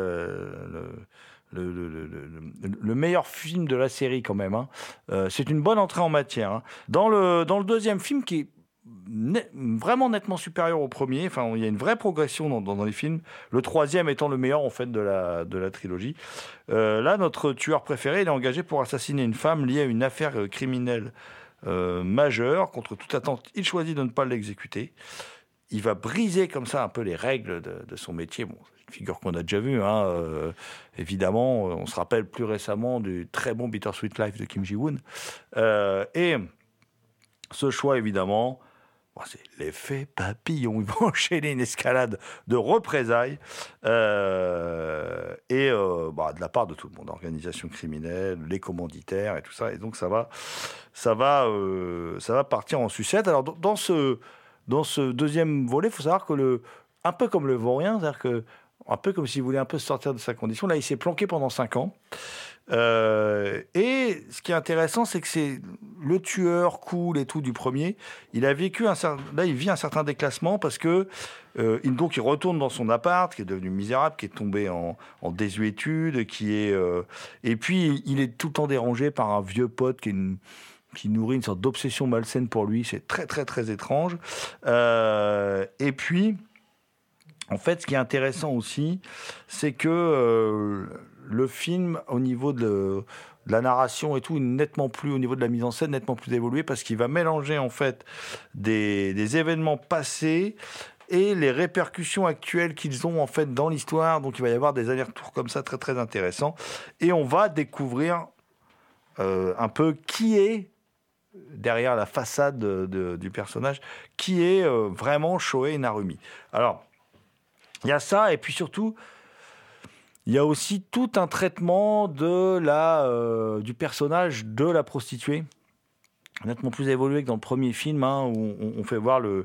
le meilleur film de la série quand même, hein. C'est une bonne entrée en matière, hein. Dans le deuxième film qui est vraiment nettement supérieur au premier, enfin il y a une vraie progression dans les films, le troisième étant le meilleur en fait de la trilogie. Là, notre tueur préféré, il est engagé pour assassiner une femme liée à une affaire criminelle majeure. Contre toute attente, il choisit de ne pas l'exécuter. Il va briser comme ça un peu les règles de son métier. Bon, figure qu'on a déjà vue. Évidemment, on se rappelle plus récemment du très bon Bittersweet Life de Kim Ji-woon. Et ce choix, évidemment, c'est l'effet papillon. Ils vont enchaîner une escalade de représailles de la part de tout le monde, organisation criminelle, les commanditaires et tout ça. Et donc ça va partir en sucette. Alors dans ce deuxième volet, il faut savoir que un peu comme le Vaurien, c'est-à-dire que un peu comme s'il voulait un peu sortir de sa condition. Là, il s'est planqué pendant 5 ans. Et ce qui est intéressant, c'est que c'est le tueur cool et tout du premier. Il a vécu il vit un certain déclassement parce que donc il retourne dans son appart qui est devenu misérable, qui est tombé en désuétude, et puis il est tout le temps dérangé par un vieux pote qui nourrit une sorte d'obsession malsaine pour lui. C'est très très très étrange. Et puis en fait, ce qui est intéressant aussi, c'est que le film, au niveau de la narration et tout, nettement plus, au niveau de la mise en scène, nettement plus évolué, parce qu'il va mélanger en fait des événements passés et les répercussions actuelles qu'ils ont en fait dans l'histoire. Donc il va y avoir des allers-retours comme ça très très intéressants. Et on va découvrir un peu qui est derrière la façade du personnage, qui est vraiment Shohei Narumi. Alors, il y a ça, et puis surtout, il y a aussi tout un traitement du personnage de la prostituée, nettement plus évolué que dans le premier film, où on fait voir le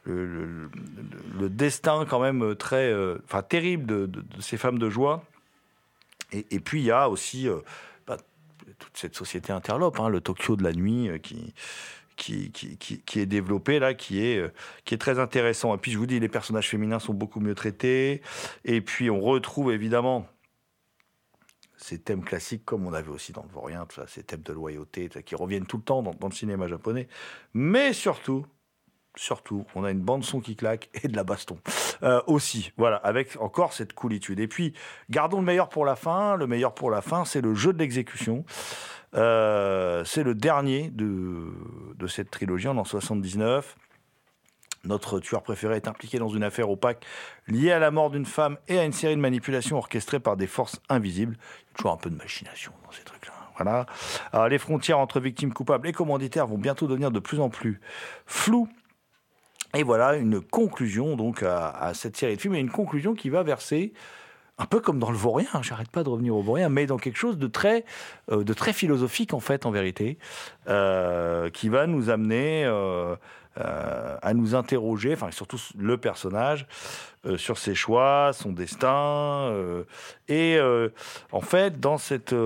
destin quand même très terrible de ces femmes de joie. Et puis il y a aussi toute cette société interlope, le Tokyo de la nuit qui est développé là, qui est très intéressant. Et puis je vous dis, les personnages féminins sont beaucoup mieux traités. Et puis on retrouve évidemment ces thèmes classiques, comme on avait aussi dans le Vaurien, tout ça, ces thèmes de loyauté qui reviennent tout le temps dans le cinéma japonais. Mais surtout, on a une bande son qui claque et de la baston aussi. Voilà, avec encore cette coolitude. Et puis gardons le meilleur pour la fin. Le meilleur pour la fin, c'est le jeu de l'exécution. C'est le dernier de cette trilogie, en 1979. Notre tueur préféré est impliqué dans une affaire opaque liée à la mort d'une femme et à une série de manipulations orchestrées par des forces invisibles. Il y a toujours un peu de machination dans ces trucs-là. Voilà. Alors, les frontières entre victimes coupables et commanditaires vont bientôt devenir de plus en plus floues. Et voilà une conclusion donc à cette série de films, et une conclusion qui va verser, un peu comme dans le Vaurien, j'arrête pas de revenir au Vaurien, mais dans quelque chose de très philosophique en fait, en vérité, qui va nous amener à nous interroger, enfin surtout le personnage, sur ses choix, son destin, et en fait dans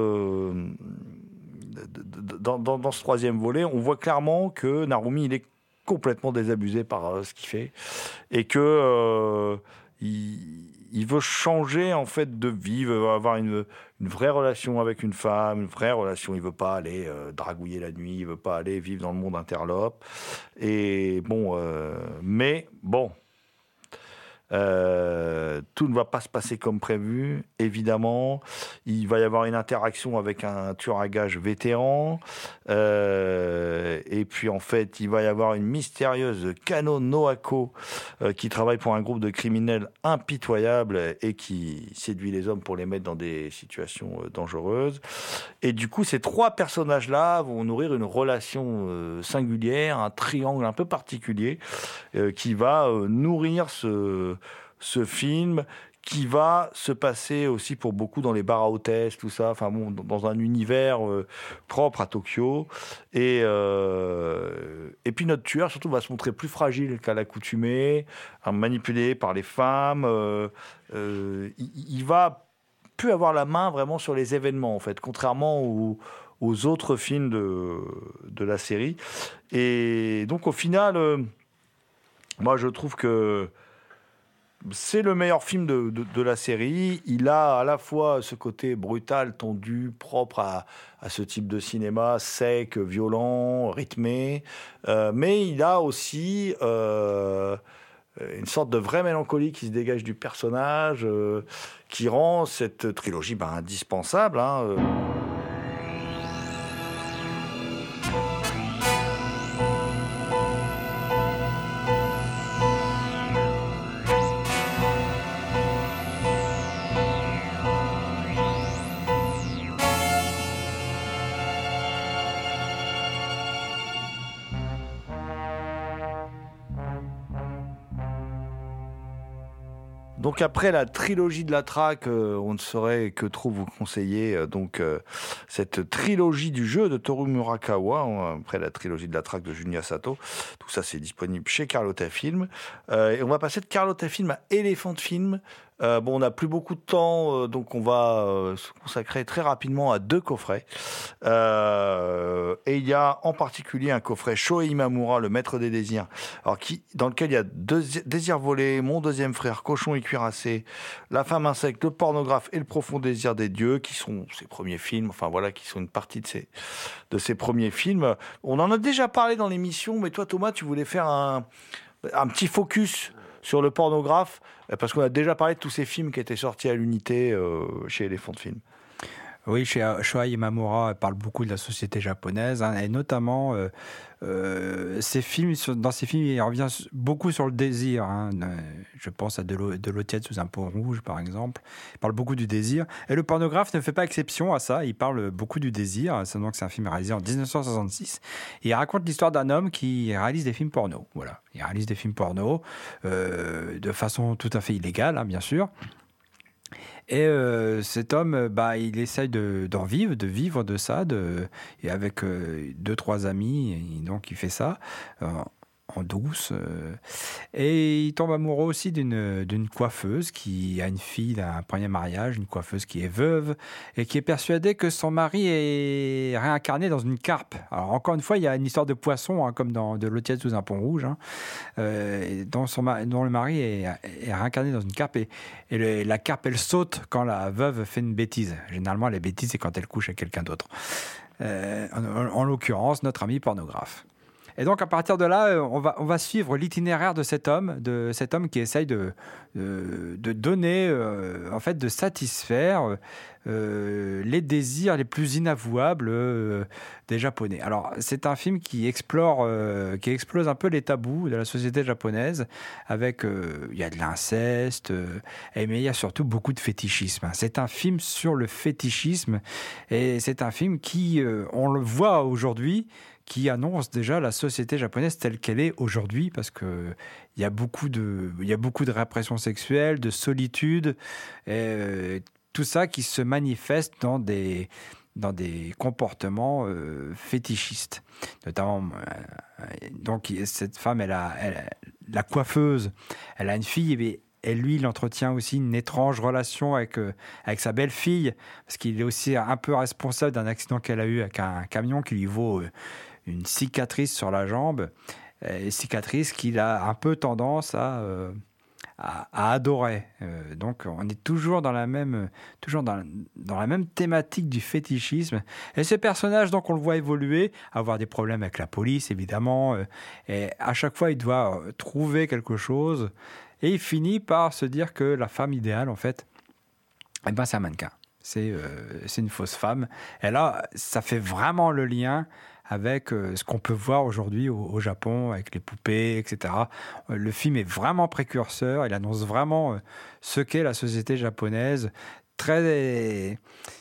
dans ce troisième volet, on voit clairement que Narumi, il est complètement désabusé par ce qu'il fait, et que il veut changer en fait de vie, il veut avoir une vraie relation avec une femme, une vraie relation. Il veut pas aller dragouiller la nuit, il veut pas aller vivre dans le monde interlope. Et bon, mais bon, tout ne va pas se passer comme prévu, évidemment. Il va y avoir une interaction avec un tueur à gages vétéran. Et puis, en fait, il va y avoir une mystérieuse Kano Nohako qui travaille pour un groupe de criminels impitoyables et qui séduit les hommes pour les mettre dans des situations dangereuses. Et du coup, ces trois personnages-là vont nourrir une relation singulière, un triangle un peu particulier qui va nourrir ce film, qui va se passer aussi pour beaucoup dans les bars à hôtesses, tout ça, enfin bon, dans un univers propre à Tokyo. Et puis notre tueur, surtout, va se montrer plus fragile qu'à l'accoutumée, manipulé par les femmes. Il va plus avoir la main vraiment sur les événements, en fait, contrairement aux autres films de la série. Et donc, au final, moi, je trouve que c'est le meilleur film de la série. Il a à la fois ce côté brutal, tendu, propre à ce type de cinéma, sec, violent, rythmé. Mais il a aussi une sorte de vraie mélancolie qui se dégage du personnage, qui rend cette trilogie indispensable. Donc après la trilogie de la traque, on ne saurait que trop vous conseiller cette trilogie du jeu de Toru Murakawa, après la trilogie de la traque de Junya Sato. Tout ça c'est disponible chez Carlotta Film. Et on va passer de Carlotta Film à Elephant Film. On n'a plus beaucoup de temps, donc on va se consacrer très rapidement à 2 coffrets. Et il y a en particulier un coffret Shohei Imamura, le maître des désirs, dans lequel il y a 2 désirs volés, Mon deuxième frère, Cochon et cuirassé, La femme insecte, Le pornographe et Le profond désir des dieux, qui sont ses premiers films, qui sont une partie de ses premiers films. On en a déjà parlé dans l'émission, mais toi Thomas, tu voulais faire un petit focus sur le pornographe, parce qu'on a déjà parlé de tous ces films qui étaient sortis à l'unité chez Elephant Film. Oui, chez Shohei Imamura, elle parle beaucoup de la société japonaise, et notamment dans ces films, il revient beaucoup sur le désir. Je pense à De l'eau tiède sous un pont rouge, par exemple. Il parle beaucoup du désir. Et le pornographe ne fait pas exception à ça. Il parle beaucoup du désir. C'est un film réalisé en 1966. Et il raconte l'histoire d'un homme qui réalise des films porno. Voilà. Il réalise des films porno de façon tout à fait illégale, bien sûr. Et cet homme, il essaye d'en vivre, de vivre de ça, et avec 2-3 amis, et donc il fait ça en douce. Et il tombe amoureux aussi d'une coiffeuse qui a une fille d'un premier mariage, une coiffeuse qui est veuve et qui est persuadée que son mari est réincarné dans une carpe. Alors encore une fois, il y a une histoire de poisson, comme dans De l'eau tiède sous un pont rouge, dont le mari est réincarné dans une carpe, et la carpe, elle saute quand la veuve fait une bêtise. Généralement, les bêtises, c'est quand elle couche avec quelqu'un d'autre. En l'occurrence, notre ami pornographe. Et donc, à partir de là, on va suivre l'itinéraire de cet homme qui essaye de donner, de satisfaire les désirs les plus inavouables des Japonais. Alors, c'est un film qui explose un peu les tabous de la société japonaise, avec, il y a de l'inceste, mais il y a surtout beaucoup de fétichisme. C'est un film sur le fétichisme, et c'est un film qui, on le voit aujourd'hui, qui annonce déjà la société japonaise telle qu'elle est aujourd'hui, parce que il y a beaucoup de répression sexuelle, de solitude, et tout ça qui se manifeste dans des comportements fétichistes. Notamment, donc cette femme, la coiffeuse, elle a une fille, et lui, il entretient aussi une étrange relation avec sa belle-fille, parce qu'il est aussi un peu responsable d'un accident qu'elle a eu avec un camion qui lui vaut une cicatrice sur la jambe, cicatrice qu'il a un peu tendance à adorer. Donc on est toujours dans la même thématique du fétichisme. Et ce personnage, donc, on le voit évoluer, avoir des problèmes avec la police, évidemment, et à chaque fois il doit trouver quelque chose, et il finit par se dire que la femme idéale, en fait, c'est un mannequin. C'est une fausse femme. Et là, ça fait vraiment le lien avec ce qu'on peut voir aujourd'hui au Japon, avec les poupées, etc. Le film est vraiment précurseur, il annonce vraiment ce qu'est la société japonaise, très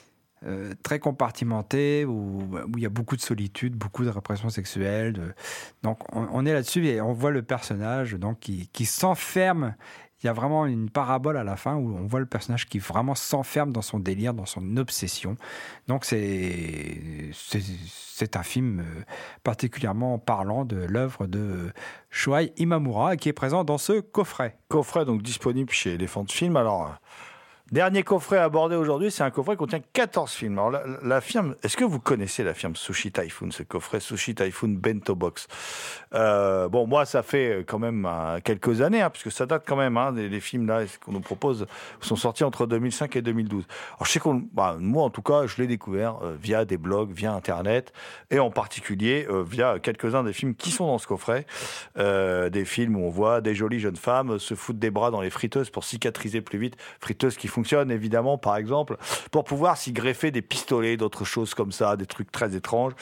compartimentée, où il y a beaucoup de solitude, beaucoup de répression sexuelle. Donc on est là-dessus, et on voit le personnage qui s'enferme. Il y a vraiment une parabole à la fin où on voit le personnage qui vraiment s'enferme dans son délire, dans son obsession. Donc c'est un film particulièrement parlant de l'œuvre de Shohei Imamura, qui est présent dans ce coffret. Coffret donc disponible chez Elephant Film. Alors, dernier coffret abordé aujourd'hui, c'est un coffret qui contient 14 films. Alors, la firme, est-ce que vous connaissez la firme Sushi Typhoon, ce coffret Sushi Typhoon Bento Box? Moi, ça fait quand même quelques années, puisque ça date quand même, les films là qu'on nous propose sont sortis entre 2005 et 2012. Alors, je sais moi, en tout cas, je l'ai découvert via des blogs, via Internet, et en particulier via quelques-uns des films qui sont dans ce coffret. Des films où on voit des jolies jeunes femmes se foutre des bras dans les friteuses pour cicatriser plus vite, friteuses qui fonctionne évidemment, par exemple, pour pouvoir s'y greffer des pistolets, d'autres choses comme ça, des trucs très étranges.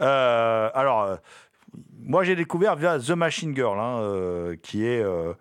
Moi, j'ai découvert via The Machine Girl, qui est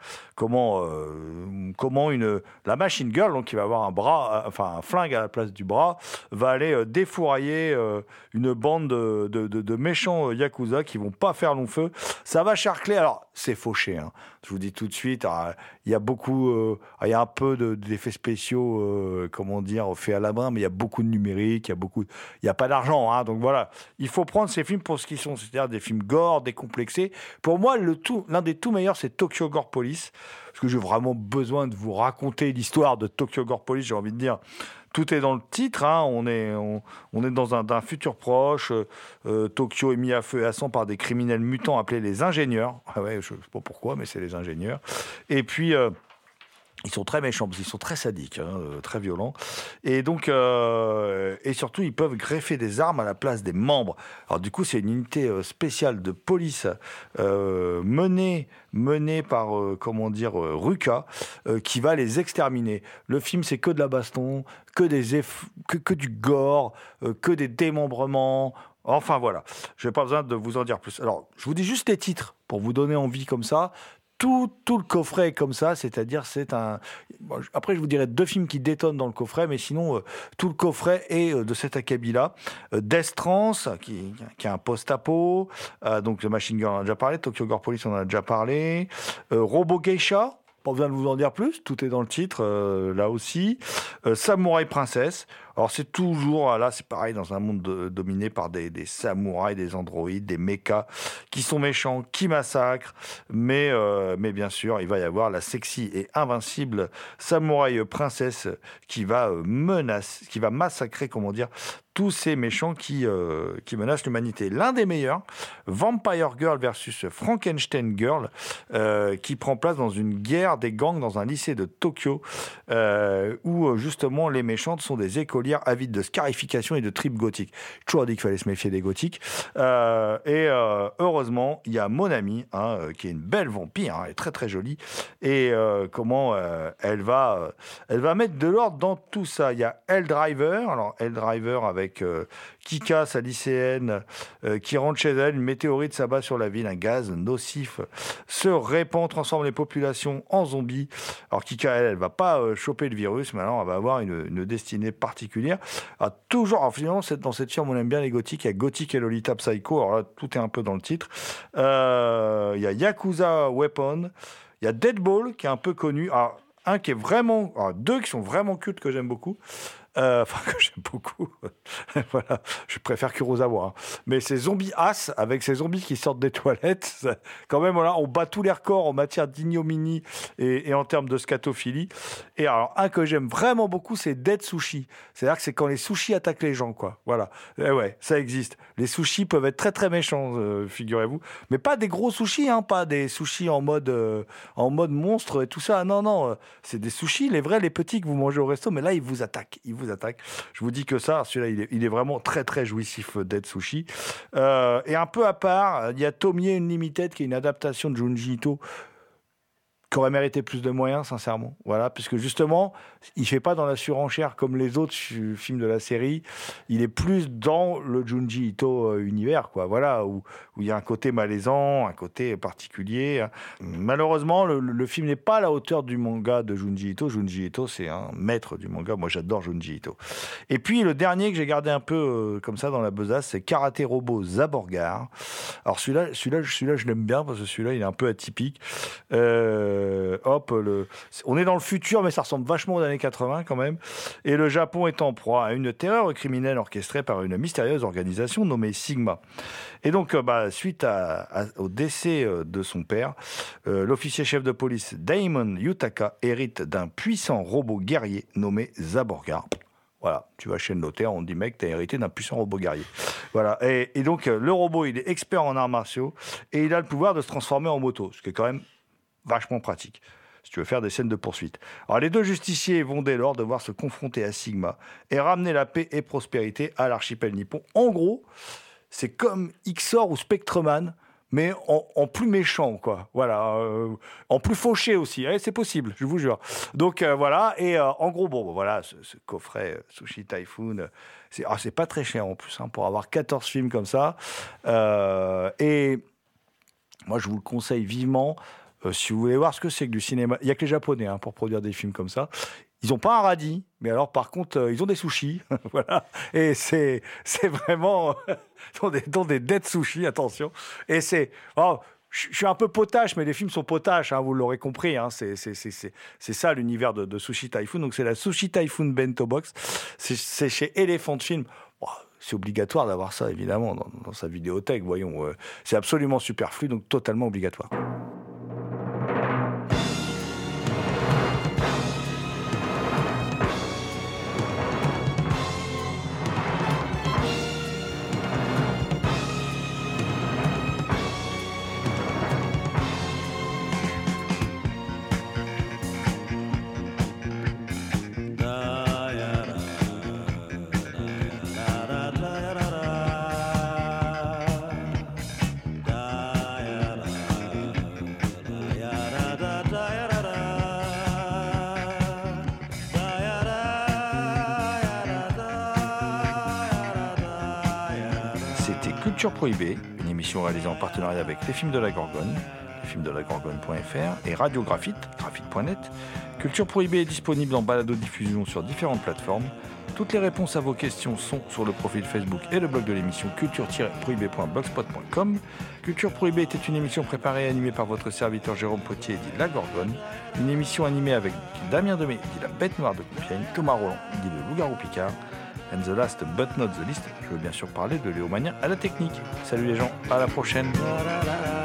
la Machine Girl, donc qui va avoir un flingue à la place du bras, va aller défourailler une bande de méchants yakuza qui vont pas faire long feu Ça va charcler. Alors, c'est fauché. Hein. Je vous dis tout de suite, il y a beaucoup, il y a un peu d'effets spéciaux, comment dire, faits à la main, mais il y a beaucoup de numérique, il y a pas d'argent. Hein. Donc voilà, il faut prendre ces films pour ce qu'ils sont, c'est-à-dire des films gore, décomplexés. Pour moi, l'un des tout meilleurs, c'est Tokyo Gore Police, parce que j'ai vraiment besoin de vous raconter l'histoire de Tokyo Gore Police, j'ai envie de dire. Tout est dans le titre, hein. On est dans un futur proche. Tokyo est mis à feu et à sang par des criminels mutants appelés les ingénieurs. Ah ouais, je ne sais pas pourquoi, mais c'est les ingénieurs. Et puis, ils sont très méchants, parce qu'ils sont très sadiques, hein, très violents. Et donc, et surtout, ils peuvent greffer des armes à la place des membres. Alors du coup, c'est une unité spéciale de police menée par, Ruka, qui va les exterminer. Le film, c'est que de la baston, que du gore, que des démembrements. Enfin voilà, je n'ai pas besoin de vous en dire plus. Alors, je vous dis juste les titres pour vous donner envie comme ça. Tout le coffret est comme ça, c'est-à-dire c'est un... Bon, après, je vous dirais 2 films qui détonnent dans le coffret, mais sinon, tout le coffret est de cet acabit-là. Death Trance, qui est un post-apo, donc The Machine Girl, on en a déjà parlé, Tokyo Gore Police, on en a déjà parlé, Robo Geisha, pas besoin de vous en dire plus, tout est dans le titre, là aussi, Samurai Princess. Alors c'est toujours, là c'est pareil, dans un monde dominé par des samouraïs, des androïdes, des mechas qui sont méchants, qui massacrent, mais bien sûr il va y avoir la sexy et invincible samouraï princesse qui va massacrer, tous ces méchants qui menacent l'humanité. L'un des meilleurs, Vampire Girl versus Frankenstein Girl, qui prend place dans une guerre des gangs dans un lycée de Tokyo, où justement les méchantes sont des écolières avides de scarification et de tripes gothiques. J'ai toujours dit qu'il fallait se méfier des gothiques. Heureusement, il y a mon amie, qui est une belle vampire, elle est très très jolie, et elle va mettre de l'ordre dans tout ça. Il y a Helldriver, alors Helldriver avec Kika, sa lycéenne, qui rentre chez elle, une météorite s'abat sur la ville, un gaz nocif se répand, transforme les populations en zombies. Alors Kika, elle va pas choper le virus, mais alors elle va avoir une destinée particulière. Alors finalement, dans cette film, on aime bien les gothiques, il y a Gothic et Lolita Psycho, alors là, tout est un peu dans le titre. Il y a Yakuza Weapon, il y a Deadball, qui est un peu connu, deux qui sont vraiment cultes, que j'aime beaucoup. Que j'aime beaucoup. Voilà, je préfère Kurosawa. Mais c'est Zombie Ass, avec ces zombies qui sortent des toilettes, quand même, voilà, on bat tous les records en matière d'ignominie et en termes de scatophilie. Et alors, un que j'aime vraiment beaucoup, c'est Dead Sushi. C'est-à-dire que c'est quand les sushis attaquent les gens, quoi. Voilà. Et ouais, ça existe. Les sushis peuvent être très, très méchants, figurez-vous. Mais pas des gros sushis, pas des sushis en mode monstre et tout ça. Non. C'est des sushis, les vrais, les petits que vous mangez au resto, mais là, ils vous attaquent. Je vous dis que ça, celui-là, il est vraiment très très jouissif, Dead Sushi. Et un peu à part, il y a Tomie Unlimited, qui est une adaptation de Junji Ito, qui aurait mérité plus de moyens, sincèrement. Voilà, puisque justement, il ne fait pas dans la surenchère comme les autres films de la série. Il est plus dans le Junji Ito univers, quoi. Voilà, où il y a un côté malaisant, un côté particulier. Malheureusement, le film n'est pas à la hauteur du manga de Junji Ito. Junji Ito, c'est un maître du manga. Moi, j'adore Junji Ito. Et puis, le dernier que j'ai gardé un peu comme ça dans la besace, c'est Karate Robo Zaborgar. Alors, celui-là, je l'aime bien, parce que celui-là, il est un peu atypique. On est dans le futur, mais ça ressemble vachement aux années 80 quand même. Et le Japon est en proie à une terreur criminelle orchestrée par une mystérieuse organisation nommée Sigma. Et donc, suite au décès de son père, l'officier chef de police Damon Yutaka hérite d'un puissant robot guerrier nommé Zaborgar. Voilà, tu vas chez le notaire, on te dit, mec, t'as hérité d'un puissant robot guerrier. Voilà, et donc le robot, il est expert en arts martiaux et il a le pouvoir de se transformer en moto, ce qui est quand même vachement pratique, si tu veux faire des scènes de poursuite. Alors, les deux justiciers vont dès lors devoir se confronter à Sigma et ramener la paix et prospérité à l'archipel nippon. En gros, c'est comme Xor ou Spectreman, mais en plus méchant, quoi. Voilà, en plus fauché aussi. C'est possible, je vous jure. Donc, voilà, et en gros, voilà, ce coffret Sushi Typhoon, c'est pas très cher en plus, pour avoir 14 films comme ça. Et moi, je vous le conseille vivement. Si vous voulez voir ce que c'est que du cinéma, il n'y a que les Japonais pour produire des films comme ça. Ils n'ont pas un radis, mais alors par contre, ils ont des sushis. Voilà. Et c'est vraiment... ils ont des dead sushis, attention. Et c'est... je suis un peu potache, mais les films sont potaches, hein, vous l'aurez compris. Hein, c'est ça l'univers de Sushi Typhoon. Donc c'est la Sushi Typhoon Bento Box. C'est chez Elephant Film. Oh, c'est obligatoire d'avoir ça, évidemment, dans sa vidéothèque. Voyons, c'est absolument superflu, donc totalement obligatoire. Culture Prohibée, une émission réalisée en partenariat avec Les Films de la Gorgone, lesfilmsdelagorgone.fr et Radio Graphite, graphite.net. Culture Prohibée est disponible en balado-diffusion sur différentes plateformes. Toutes les réponses à vos questions sont sur le profil Facebook et le blog de l'émission culture-prohibée.blogspot.com. Culture Prohibée était une émission préparée et animée par votre serviteur Jérôme Potier, dit La Gorgone. Une émission animée avec Damien Demey, dit La Bête Noire de Compiègne, Thomas Roland, dit Le Loup-Garou Picard. And the last but not the least, je veux bien sûr parler de Léomania à la technique. Salut les gens, à la prochaine.